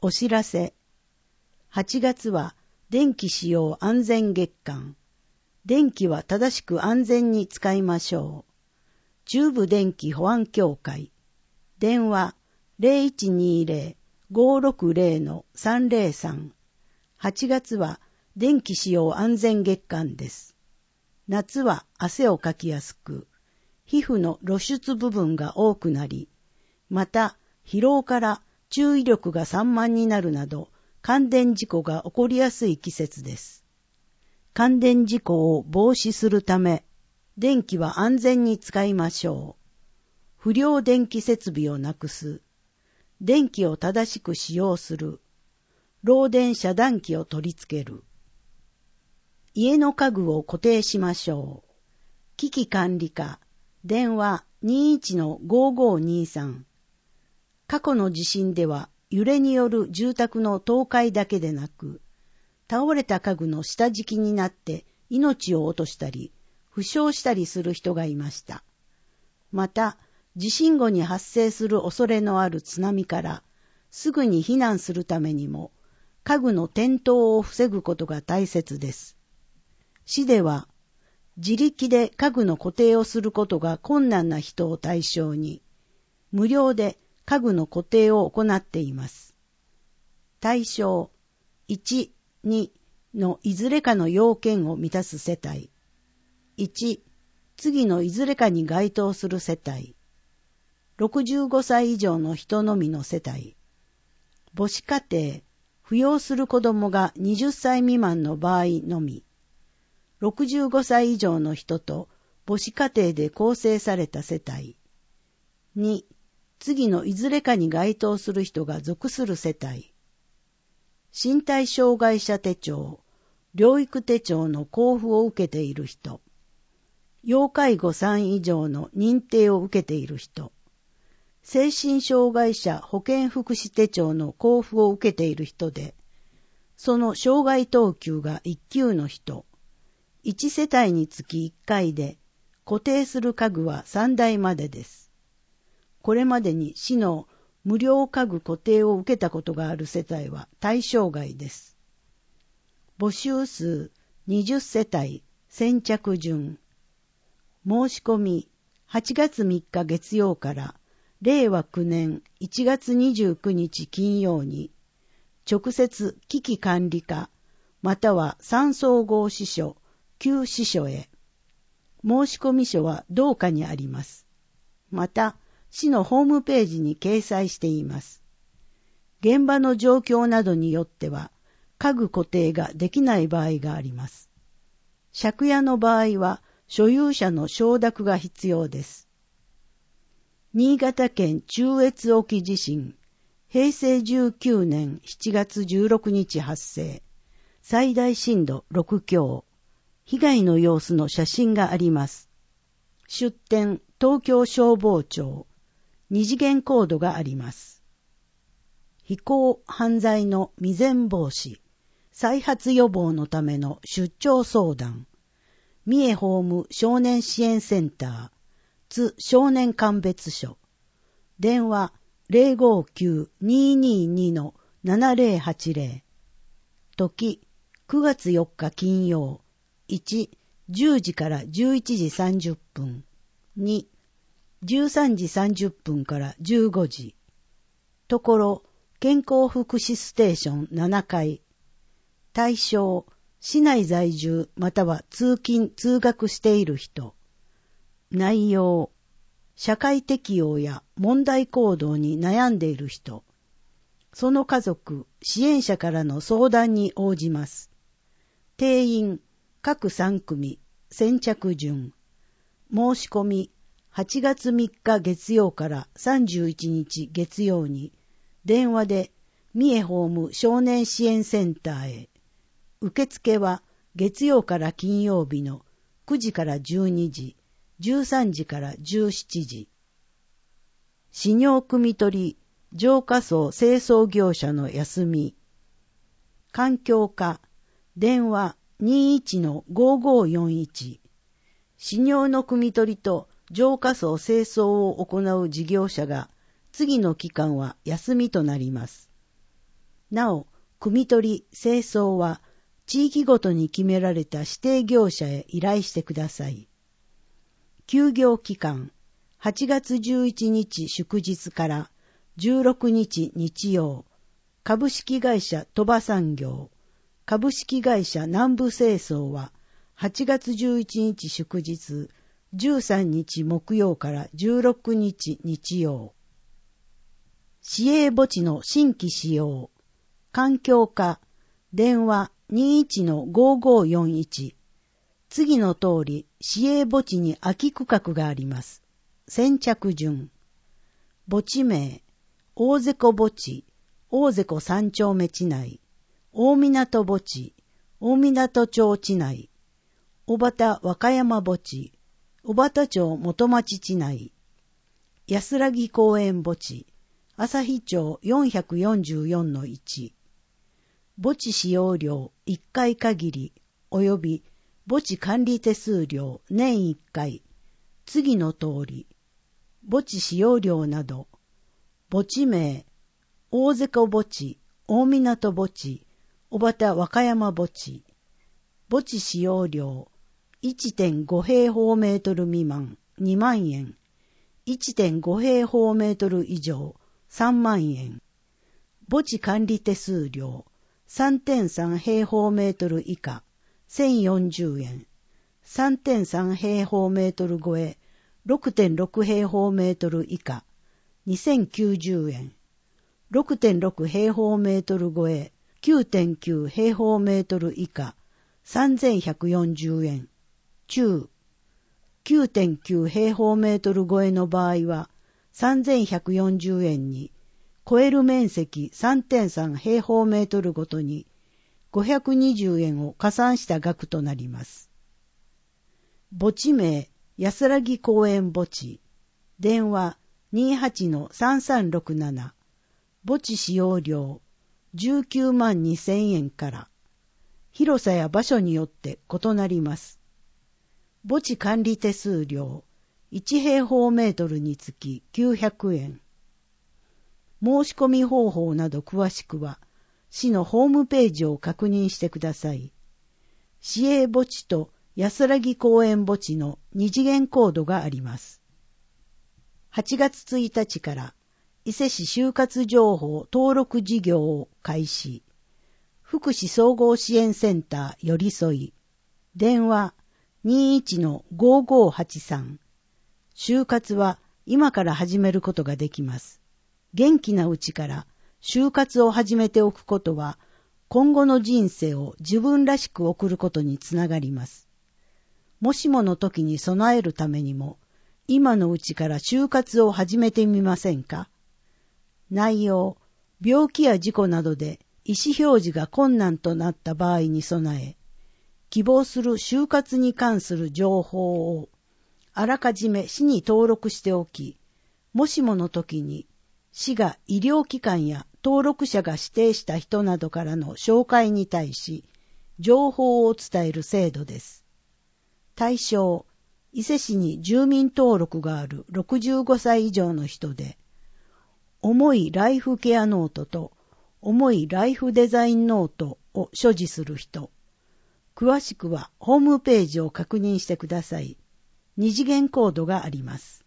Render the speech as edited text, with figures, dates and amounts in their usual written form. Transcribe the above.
お知らせ。8月は電気使用安全月間。電気は正しく安全に使いましょう。中部電気保安協会。電話 0120-560-303。8月は電気使用安全月間です。夏は汗をかきやすく、皮膚の露出部分が多くなり、また疲労から注意力が散漫になるなど、感電事故が起こりやすい季節です。感電事故を防止するため、電気は安全に使いましょう。不良電気設備をなくす。電気を正しく使用する。漏電遮断機を取り付ける。家の家具を固定しましょう。危機管理課、電話 21-5523。過去の地震では揺れによる住宅の倒壊だけでなく、倒れた家具の下敷きになって命を落としたり、負傷したりする人がいました。また、地震後に発生する恐れのある津波からすぐに避難するためにも、家具の転倒を防ぐことが大切です。市では、自力で家具の固定をすることが困難な人を対象に、無料で家具の固定を行っています。対象1、2のいずれかの要件を満たす世帯。1、次のいずれかに該当する世帯。65歳以上の人のみの世帯。母子家庭、扶養する子供が20歳未満の場合のみ。65歳以上の人と母子家庭で構成された世帯。2、次のいずれかに該当する人が属する世帯。身体障害者手帳、療育手帳の交付を受けている人。要介護3以上の認定を受けている人。精神障害者保健福祉手帳の交付を受けている人で、その障害等級が1級の人。1世帯につき1回で、固定する家具は3台までです。これまでに市の無料家具固定を受けたことがある世帯は対象外です。募集数20世帯先着順。申し込み8月3日月曜から令和9年1月29日金曜に直接危機管理課または3総合支所旧支所へ。申し込み書は同課にあります。また市のホームページに掲載しています。現場の状況などによっては家具固定ができない場合があります。借家の場合は所有者の承諾が必要です。新潟県中越沖地震、平成19年7月16日発生、最大震度6強、被害の様子の写真があります。出典東京消防庁、二次元コードがあります。非行犯罪の未然防止、再発予防のための出張相談、三重法務少年支援センター、津少年鑑別所、電話 059-222-7080、時9月4日金曜、1、10時から11時30分、2、13時30分から15時。ところ、健康福祉ステーション7階。対象、市内在住または通勤・通学している人。内容、社会適応や問題行動に悩んでいる人。その家族、支援者からの相談に応じます。定員、各3組、先着順。申し込み、8月3日月曜から31日月曜に、電話で三重法務少年支援センターへ。受付は月曜から金曜日の9時から12時、13時から17時。飼料汲み取り、浄化槽清掃業者の休み。環境課、電話 21-5541。飼料の汲み取りと浄化槽清掃を行う事業者が次の期間は休みとなります。 なお、汲み取り、清掃は地域ごとに決められた指定業者へ依頼してください。休業期間、8月11日祝日から16日日曜、株式会社鳥羽産業、株式会社南部清掃は8月11日祝日、13日木曜から16日日曜。市営墓地の新規使用、環境課、電話 21-5541。次の通り、市営墓地に空き区画があります。先着順。墓地名、大瀬古墓地、大瀬古三丁目地内、大港墓地、大港町地内、小畑和歌山墓地、小畑町元町地内、安らぎ公園墓地、朝日町 444-1。墓地使用料1回限り、及び墓地管理手数料年1回、次の通り、墓地使用料など、墓地名、大瀬古墓地、大港墓地、小畑和歌山墓地、墓地使用料 1.5 平方メートル未満2万円、1.5 平方メートル以上3万円、墓地管理手数料 3.3 平方メートル以下1040円、3.3 平方メートル超え 6.6 平方メートル以下2090円、6.6 平方メートル超え 9.9 平方メートル以下3140円、中 9.9 平方メートル超えの場合は3140円に、超える面積 3.3 平方メートルごとに520円を加算した額となります。墓地名、安らぎ公園墓地、電話 28-3367、墓地使用料19万2000円から、広さや場所によって異なります。墓地管理手数料1平方メートルにつき900円。申し込み方法など詳しくは、市のホームページを確認してください。市営墓地と安らぎ公園墓地の2次元コードがあります。8月1日から伊勢市就活情報登録事業を開始。福祉総合支援センターよりそい。電話 21-5583。就活は今から始めることができます。元気なうちから就活を始めておくことは、今後の人生を自分らしく送ることにつながります。もしもの時に備えるためにも、今のうちから就活を始めてみませんか？内容、病気や事故などで意思表示が困難となった場合に備え、希望する就活に関する情報をあらかじめ市に登録しておき、もしもの時に市が医療機関や登録者が指定した人などからの紹介に対し、情報を伝える制度です。対象、伊勢市に住民登録がある65歳以上の人で、重いライフケアノートと重いライフデザインノートを所持する人。詳しくはホームページを確認してください。2次元コードがあります。